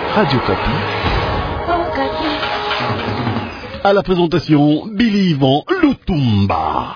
Radio Kapi. À la présentation, Billy Van Lutumba.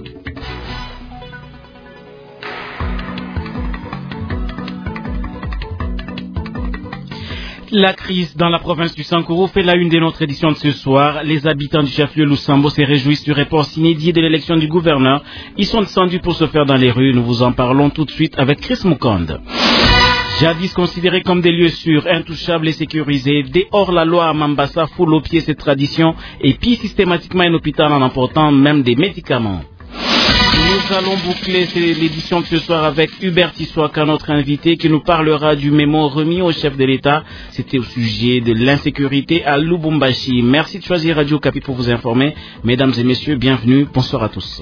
La crise dans la province du Sankuru fait la une de notre édition de ce soir. Les habitants du chef-lieu Lusambo se réjouissent du report inédit de l'élection du gouverneur. Ils sont descendus pour se faire dans les rues. Nous vous en parlons tout de suite avec Chris Mukonde. Jadis considérés comme des lieux sûrs, intouchables et sécurisés, dès hors la loi à Mambasa foule au pied cette tradition et pille systématiquement un hôpital en emportant même des médicaments. Nous allons boucler l'édition de ce soir avec Hubert Issoaka, notre invité, qui nous parlera du mémo remis au chef de l'État. C'était au sujet de l'insécurité à Lubumbashi. Merci de choisir Radio Kapi pour vous informer. Mesdames et messieurs, bienvenue. Bonsoir à tous.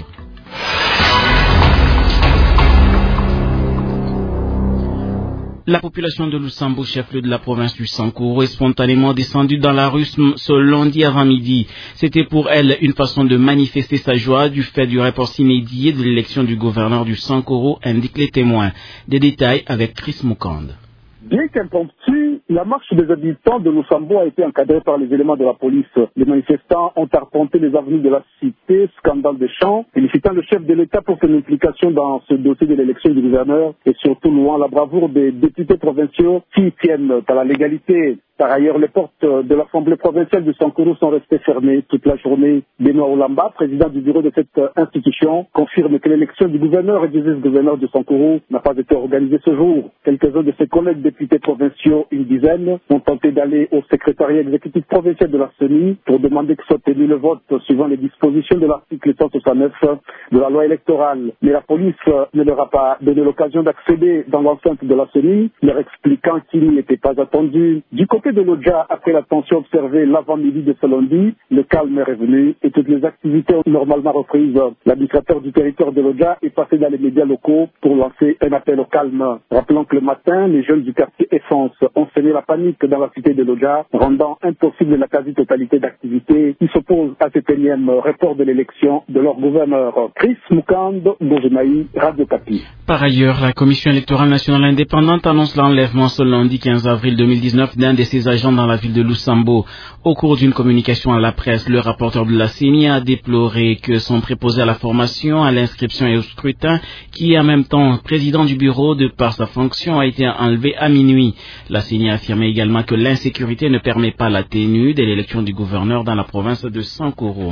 La population de Lusambo, chef-lieu de la province du Sankuru, est spontanément descendue dans la rue ce lundi avant midi. C'était pour elle une façon de manifester sa joie du fait du report inédit de l'élection du gouverneur du Sankuru, indiquent les témoins. Des détails avec Chris Mukonde. Bien qu'impromptue, la marche des habitants de Lusambo a été encadrée par les éléments de la police. Les manifestants ont arpenté les avenues de la cité, scandale des champs, félicitant le chef de l'État pour son implication dans ce dossier de l'élection du gouverneur et surtout louant la bravoure des députés provinciaux qui tiennent à la légalité. Par ailleurs, les portes de l'Assemblée provinciale du Sankuru sont restées fermées toute la journée. Benoît Olamba, président du bureau de cette institution, confirme que l'élection du gouverneur et du vice-gouverneur du Sankuru n'a pas été organisée ce jour. Quelques-uns de ses collègues députés provinciaux, une dizaine, ont tenté d'aller au secrétariat exécutif provincial de la CENI pour demander que soit tenu le vote suivant les dispositions de l'article 169 de la loi électorale. Mais la police ne leur a pas donné l'occasion d'accéder dans l'enceinte de la CENI, leur expliquant qu'il n'y était pas attendu. Du côté de l'Odja, après la tension observée l'avant-midi de ce lundi, le calme est revenu et toutes les activités ont normalement reprises. L'administrateur du territoire de l'Odja est passé dans les médias locaux pour lancer un appel au calme. Rappelons que le matin, les jeunes du quartier Essence ont semé la panique dans la cité de l'Odja, rendant impossible la quasi-totalité d'activités qui s'opposent à cet énième report de l'élection de leur gouverneur. Chris Mukonde, Bojemaï, Radio Kapi. Par ailleurs, la Commission électorale nationale indépendante annonce l'enlèvement ce lundi 15 avril 2019 d'un de ses agents dans la ville de Lusambo. Au cours d'une communication à la presse, le rapporteur de la CENI a déploré que son préposé à la formation, à l'inscription et au scrutin, qui est en même temps président du bureau de par sa fonction, a été enlevé à minuit. La CENI a affirmé également que l'insécurité ne permet pas la tenue de l'élection du gouverneur dans la province de Sankuru.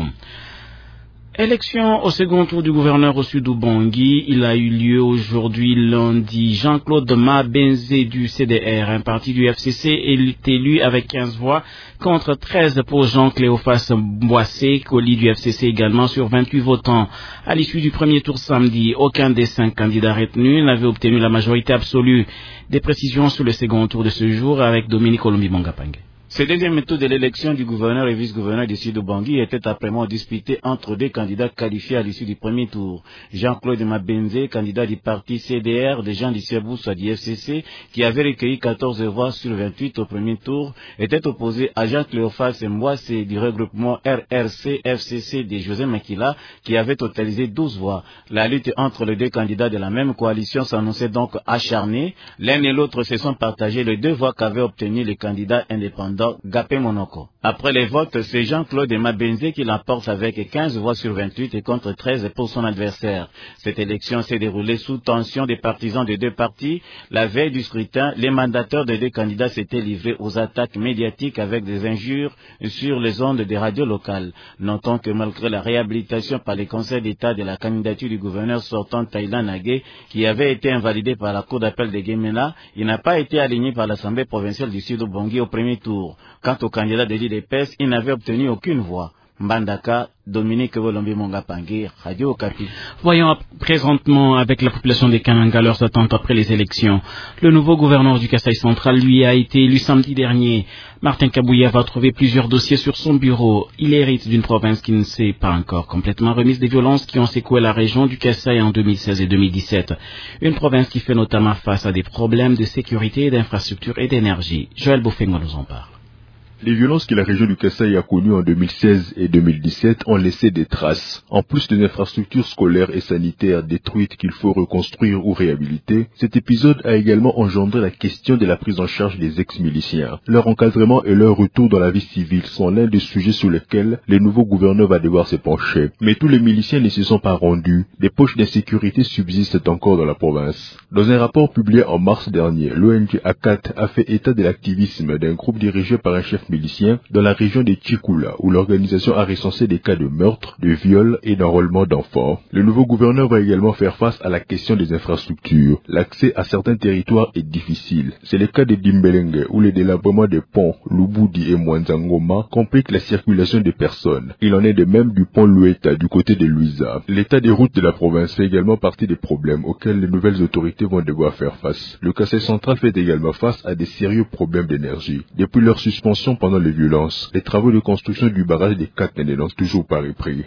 Élection au second tour du gouverneur au sud Ubangi. Il a eu lieu aujourd'hui lundi. Jean-Claude Mabenze du CDR, un parti du FCC, est élu avec 15 voix contre 13 pour Jean-Cléophas Boissé, colis du FCC également sur 28 votants. À l'issue du premier tour samedi, aucun des 5 candidats retenus n'avait obtenu la majorité absolue. Des précisions sur le second tour de ce jour avec Dominique Olombi-Mongapang. Ce deuxième tour de l'élection du gouverneur et vice-gouverneur du Sud-Bangui était après-midi disputé entre deux candidats qualifiés à l'issue du premier tour. Jean-Claude Mabenze, candidat du parti CDR de Jean Disseboussa du FCC, qui avait recueilli 14 voix sur 28 au premier tour, était opposé à Jean-Cléophas Mboisse du regroupement RRC-FCC de José Makila, qui avait totalisé 12 voix. La lutte entre les deux candidats de la même coalition s'annonçait donc acharnée. L'un et l'autre se sont partagés les 2 voix qu'avaient obtenues les candidats indépendants Gapé Monoko. Après les votes, c'est Jean-Claude Mabenze qui l'emporte avec 15 voix sur 28 et contre 13 pour son adversaire. Cette élection s'est déroulée sous tension des partisans des deux partis. La veille du scrutin, les mandateurs des deux candidats s'étaient livrés aux attaques médiatiques avec des injures sur les ondes des radios locales. Notons que malgré la réhabilitation par les conseils d'État de la candidature du gouverneur sortant Thaïlan Nagé, qui avait été invalidée par la cour d'appel de Guémena, il n'a pas été aligné par l'Assemblée provinciale du Sud-Bangui au premier tour. Quant au candidat de l'IDPS, il n'avait obtenu aucune voix. Mbandaka, Dominique Olombi-Mongapang, Radio Okapi. Voyons présentement avec la population des Kananga leurs attentes après les élections. Le nouveau gouverneur du Kasaï central, lui, a été élu samedi dernier. Martin Kabouya va trouver plusieurs dossiers sur son bureau. Il hérite d'une province qui ne s'est pas encore complètement remise des violences qui ont secoué la région du Kasaï en 2016 et 2017. Une province qui fait notamment face à des problèmes de sécurité, d'infrastructure et d'énergie. Joël Bofengo nous en parle. Les violences que la région du Kasaï a connues en 2016 et 2017 ont laissé des traces. En plus des infrastructures scolaires et sanitaires détruites qu'il faut reconstruire ou réhabiliter, cet épisode a également engendré la question de la prise en charge des ex-miliciens. Leur encadrement et leur retour dans la vie civile sont l'un des sujets sur lesquels le nouveau gouverneur va devoir se pencher. Mais tous les miliciens ne se sont pas rendus. Des poches d'insécurité subsistent encore dans la province. Dans un rapport publié en mars dernier, l'ONG ACAT a fait état de l'activisme d'un groupe dirigé par un chef milicien dans la région de Tchikoula, où l'organisation a recensé des cas de meurtre, de viol et d'enrôlement d'enfants. Le nouveau gouverneur va également faire face à la question des infrastructures. L'accès à certains territoires est difficile. C'est le cas de Dimbelenge, où le délabrement des ponts Lubudi et Mwanzangoma complique la circulation des personnes. Il en est de même du pont Lueta du côté de Luisa. L'état des routes de la province fait également partie des problèmes auxquels les nouvelles autorités vont devoir faire face. Le Kasaï central fait également face à des sérieux problèmes d'énergie. Depuis leur suspension pendant les violences, les travaux de construction du barrage des Katene n'ont toujours pas repris.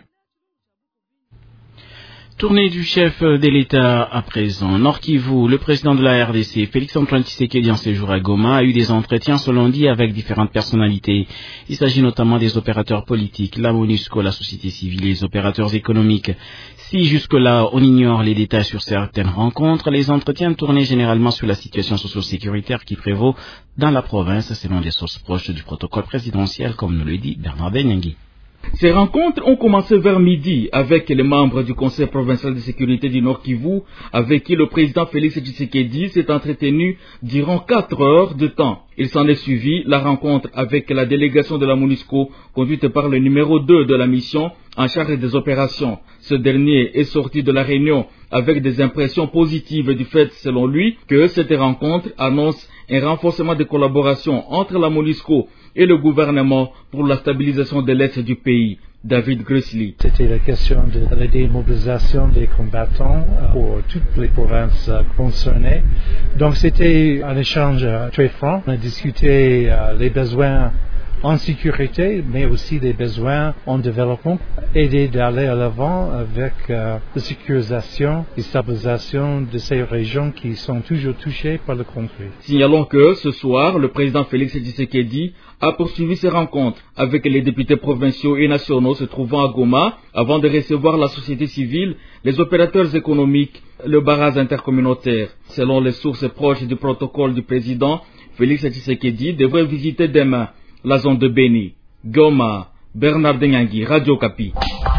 Tournée du chef de l'État à présent. Nord Kivu, le président de la RDC, Félix-Antoine Tshisekedi, en séjour à Goma, a eu des entretiens ce lundi avec différentes personnalités. Il s'agit notamment des opérateurs politiques, la MONUSCO, la société civile et les opérateurs économiques. Si jusque-là on ignore les détails sur certaines rencontres, les entretiens tournaient généralement sur la situation socio-sécuritaire qui prévaut dans la province, selon des sources proches du protocole présidentiel, comme nous le dit Bernard Benyangui. Ces rencontres ont commencé vers midi avec les membres du Conseil provincial de sécurité du Nord Kivu, avec qui le président Félix Tshisekedi s'est entretenu durant 4 heures de temps. Il s'en est suivi la rencontre avec la délégation de la MONUSCO, conduite par le numéro 2 de la mission en charge des opérations. Ce dernier est sorti de la réunion avec des impressions positives du fait, selon lui, que cette rencontre annonce un renforcement de collaboration entre la MONUSCO et le gouvernement pour la stabilisation de l'est du pays. David Gressly. C'était la question de la démobilisation des combattants pour toutes les provinces concernées. Donc c'était un échange très franc. On a discuté les besoins en sécurité, mais aussi des besoins en développement, aider d'aller à l'avant avec la sécurisation et stabilisation de ces régions qui sont toujours touchées par le conflit. Signalons que ce soir, le président Félix Tshisekedi a poursuivi ses rencontres avec les députés provinciaux et nationaux se trouvant à Goma avant de recevoir la société civile, les opérateurs économiques, le barrage intercommunautaire. Selon les sources proches du protocole du président, Félix Tshisekedi devrait visiter demain la zone de Beni. Goma, Bernard Benyangui, Radio Okapi.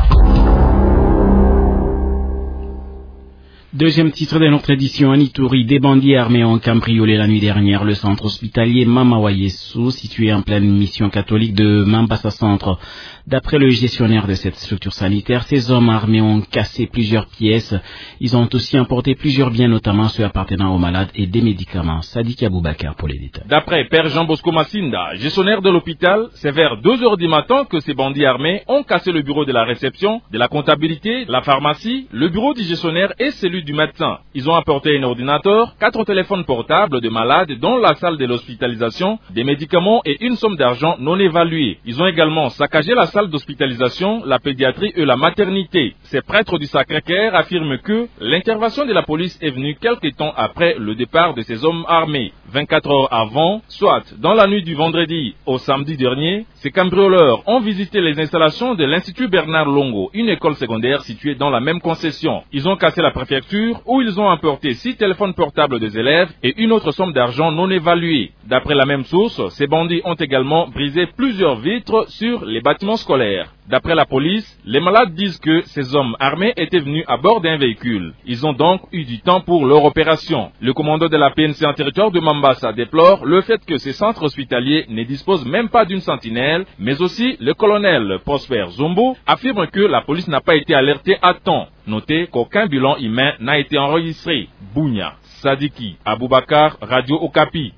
Deuxième titre de notre édition, en Ituri, des bandits armés ont cambriolé la nuit dernière le centre hospitalier Mamawayesu, situé en pleine mission catholique de Mambasa Centre. D'après le gestionnaire de cette structure sanitaire, ces hommes armés ont cassé plusieurs pièces. Ils ont aussi emporté plusieurs biens, notamment ceux appartenant aux malades et des médicaments. Sadiq Aboubakar pour les détails. D'après Père Jean Bosco Massinda, gestionnaire de l'hôpital, c'est vers 2 heures du matin que ces bandits armés ont cassé le bureau de la réception, de la comptabilité, la pharmacie, le bureau du gestionnaire et celui du médecin. Ils ont apporté un ordinateur, 4 téléphones portables de malades, dont la salle de l'hospitalisation, des médicaments et une somme d'argent non évaluée. Ils ont également saccagé la salle d'hospitalisation, la pédiatrie et la maternité. Ces prêtres du Sacré-Cœur affirment que l'intervention de la police est venue quelque temps après le départ de ces hommes armés. 24 heures avant, soit dans la nuit du vendredi au samedi dernier, ces cambrioleurs ont visité les installations de l'Institut Bernard Longo, une école secondaire située dans la même concession. Ils ont cassé la préfecture où ils ont emporté 6 téléphones portables des élèves et une autre somme d'argent non évaluée. D'après la même source, ces bandits ont également brisé plusieurs vitres sur les bâtiments scolaires. D'après la police, les malades disent que ces hommes armés étaient venus à bord d'un véhicule. Ils ont donc eu du temps pour leur opération. Le commandant de la PNC en territoire de Mambasa déplore le fait que ces centres hospitaliers ne disposent même pas d'une sentinelle, mais aussi le colonel Prosper Zombo affirme que la police n'a pas été alertée à temps. Notez qu'aucun bilan humain n'a été enregistré. Bounia, Sadiki, Aboubakar, Radio Okapi.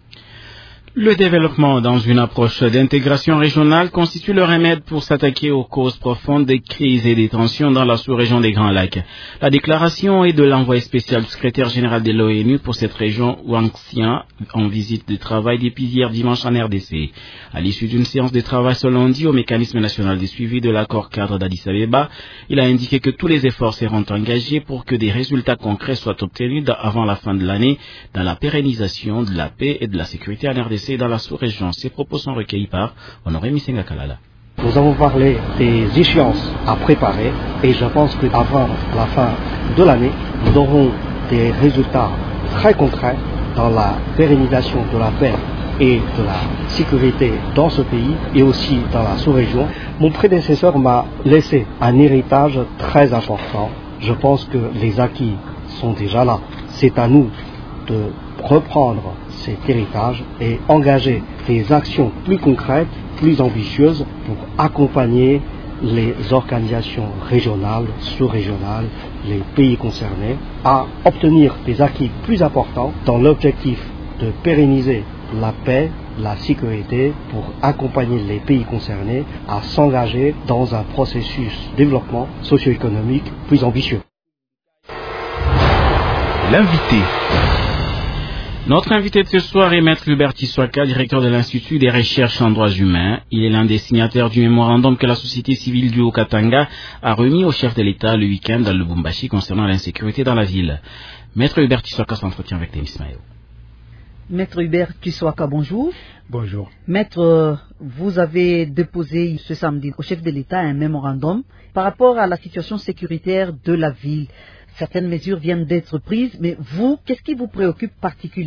Le développement dans une approche d'intégration régionale constitue le remède pour s'attaquer aux causes profondes des crises et des tensions dans la sous-région des Grands Lacs. La déclaration est de l'envoyé spécial du secrétaire général de l'ONU pour cette région, Wang Xian, en visite de travail depuis hier dimanche en RDC. À l'issue d'une séance de travail ce lundi au mécanisme national de suivi de l'accord cadre d'Addis Abeba, il a indiqué que tous les efforts seront engagés pour que des résultats concrets soient obtenus avant la fin de l'année dans la pérennisation de la paix et de la sécurité en RDC. RDC et dans la sous-région. Ces propos sont recueillis par Honoré Misenga Kalala. Nous avons parlé des échéances à préparer et je pense qu'avant la fin de l'année, nous aurons des résultats très concrets dans la pérennisation de la paix et de la sécurité dans ce pays et aussi dans la sous-région. Mon prédécesseur m'a laissé un héritage très important. Je pense que les acquis sont déjà là. C'est à nous de reprendre cet héritage et engager des actions plus concrètes, plus ambitieuses pour accompagner les organisations régionales, sous-régionales, les pays concernés à obtenir des acquis plus importants dans l'objectif de pérenniser la paix, la sécurité pour accompagner les pays concernés à s'engager dans un processus de développement socio-économique plus ambitieux. L'invité. Notre invité de ce soir est Maître Hubert Tissoaka, directeur de l'Institut des recherches en droits humains. Il est l'un des signataires du mémorandum que la société civile du Haut-Katanga a remis au chef de l'État le week-end à Lubumbashi concernant l'insécurité dans la ville. Maître Hubert Tissoaka s'entretient avec Denis Mayo. Maître Hubert Tissoaka, bonjour. Bonjour. Maître, vous avez déposé ce samedi au chef de l'État un mémorandum par rapport à la situation sécuritaire de la ville. Certaines mesures viennent d'être prises, mais vous, qu'est-ce qui vous préoccupe particulièrement ?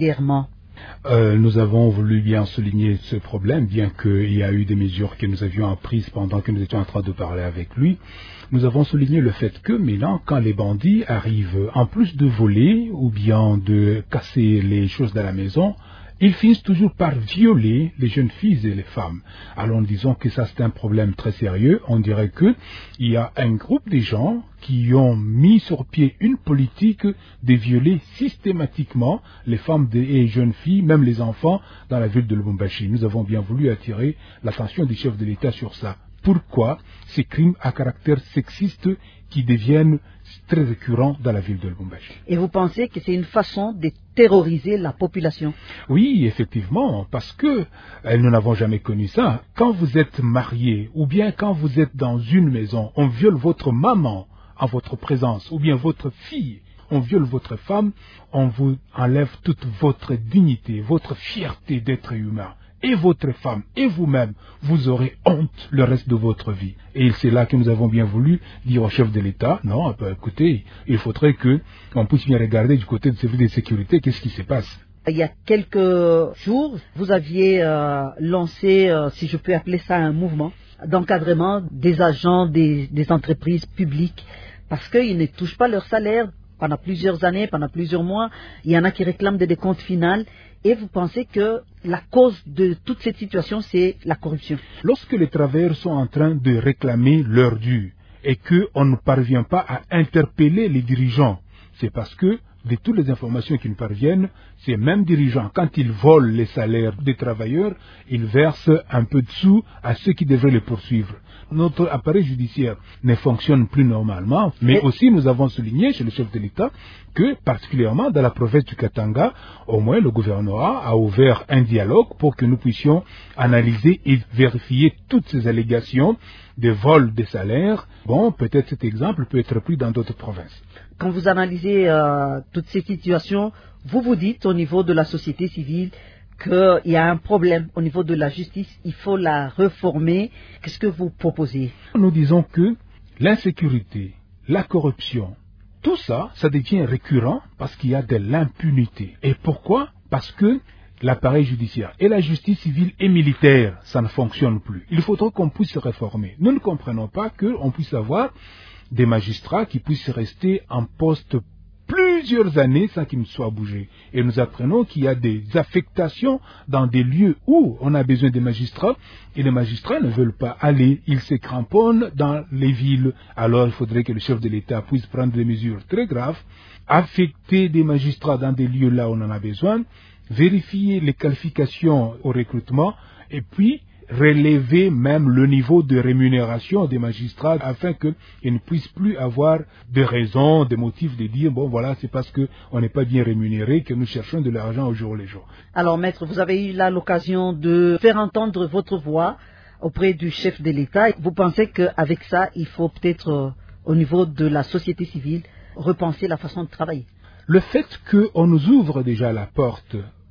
Nous avons voulu bien souligner ce problème, bien qu'il y a eu des mesures que nous avions prises pendant que nous étions en train de parler avec lui. Nous avons souligné le fait que maintenant, quand les bandits arrivent, en plus de voler ou bien de casser les choses de la maison, ils finissent toujours par violer les jeunes filles et les femmes. Alors disons que ça c'est un problème très sérieux. On dirait qu'il y a un groupe de gens qui ont mis sur pied une politique de violer systématiquement les femmes et les jeunes filles, même les enfants, dans la ville de Lubumbashi. Nous avons bien voulu attirer l'attention du chef de l'État sur ça. Pourquoi ces crimes à caractère sexiste qui deviennent très récurrents dans la ville de Lubumbashi? Et vous pensez que c'est une façon de terroriser la population? Oui, effectivement, parce que nous n'avons jamais connu ça. Quand vous êtes marié, ou bien quand vous êtes dans une maison, on viole votre maman en votre présence, ou bien votre fille, on viole votre femme, on vous enlève toute votre dignité, votre fierté d'être humain. Et votre femme, et vous-même, vous aurez honte le reste de votre vie. Et c'est là que nous avons bien voulu dire au chef de l'État, non, écoutez, il faudrait qu'on puisse bien regarder du côté de service de sécurité, qu'est-ce qui se passe. Il y a quelques jours, vous aviez lancé, si je peux appeler ça un mouvement, d'encadrement des agents des entreprises publiques, parce qu'ils ne touchent pas leur salaire pendant plusieurs années, pendant plusieurs mois. Il y en a qui réclament des décomptes finaux. Et vous pensez que la cause de toute cette situation, c'est la corruption? Lorsque les travailleurs sont en train de réclamer leur dû et qu'on ne parvient pas à interpeller les dirigeants, c'est parce que de toutes les informations qui nous parviennent, ces mêmes dirigeants, quand ils volent les salaires des travailleurs, ils versent un peu de sous à ceux qui devraient les poursuivre. Notre appareil judiciaire ne fonctionne plus normalement, mais aussi nous avons souligné chez le chef de l'État que, particulièrement dans la province du Katanga, au moins le gouvernement a ouvert un dialogue pour que nous puissions analyser et vérifier toutes ces allégations de vol des salaires. Bon, peut-être cet exemple peut être pris dans d'autres provinces. Quand vous analysez toutes ces situations, vous vous dites au niveau de la société civile qu'il y a un problème au niveau de la justice, il faut la réformer. Qu'est-ce que vous proposez? Nous disons que l'insécurité, la corruption, tout ça, ça devient récurrent parce qu'il y a de l'impunité. Et pourquoi? Parce que l'appareil judiciaire et la justice civile et militaire, ça ne fonctionne plus. Il faudra qu'on puisse se réformer. Nous ne comprenons pas qu'on puisse avoir des magistrats qui puissent rester en poste plusieurs années sans qu'ils ne soient bougés. Et nous apprenons qu'il y a des affectations dans des lieux où on a besoin des magistrats et les magistrats ne veulent pas aller. Ils se cramponnent dans les villes. Alors il faudrait que le chef de l'État puisse prendre des mesures très graves, affecter des magistrats dans des lieux là où on en a besoin, vérifier les qualifications au recrutement et puis relever même le niveau de rémunération des magistrats afin qu'ils ne puissent plus avoir de raisons, de motifs de dire bon voilà c'est parce qu'on n'est pas bien rémunéré que nous cherchons de l'argent au jour le jour. Alors maître, vous avez eu là l'occasion de faire entendre votre voix auprès du chef de l'État. Vous pensez qu'avec ça il faut peut-être au niveau de la société civile repenser la façon de travailler? Le fait qu'on nous ouvre déjà la porte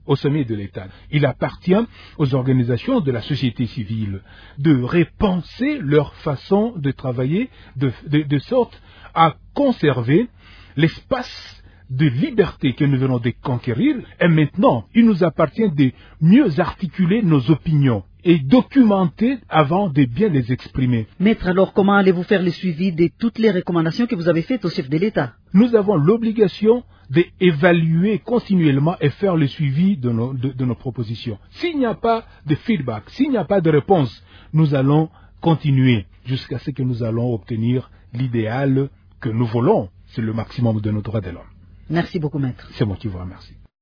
au sommet de l'État. Il appartient aux organisations de la société civile de repenser leur façon de travailler de sorte à conserver l'espace de liberté que nous venons de conquérir. Et maintenant, il nous appartient de mieux articuler nos opinions et documenter avant de bien les exprimer. Maître, alors comment allez-vous faire le suivi de toutes les recommandations que vous avez faites au chef de l'État? Nous avons l'obligation d'évaluer continuellement et faire le suivi de nos propositions. S'il n'y a pas de feedback, s'il n'y a pas de réponse, nous allons continuer jusqu'à ce que nous allons obtenir l'idéal que nous voulons. C'est le maximum de nos droits de l'homme. Merci beaucoup, maître. C'est moi qui vous remercie.